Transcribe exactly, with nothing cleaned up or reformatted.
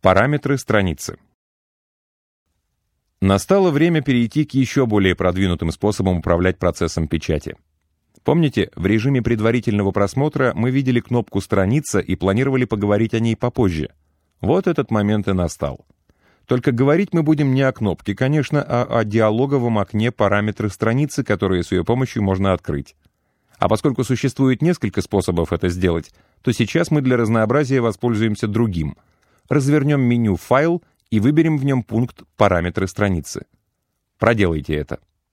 Параметры страницы. Настало время перейти к еще более продвинутым способам управлять процессом печати. Помните, в режиме предварительного просмотра мы видели кнопку «Страница» и планировали поговорить о ней попозже. Вот этот момент и настал. Только говорить мы будем не о кнопке, конечно, а о диалоговом окне «Параметры страницы», которые с ее помощью можно открыть. А поскольку существует несколько способов это сделать, то сейчас мы для разнообразия воспользуемся другим. Развернем меню «Файл» и выберем в нем пункт «Параметры страницы». Проделайте это.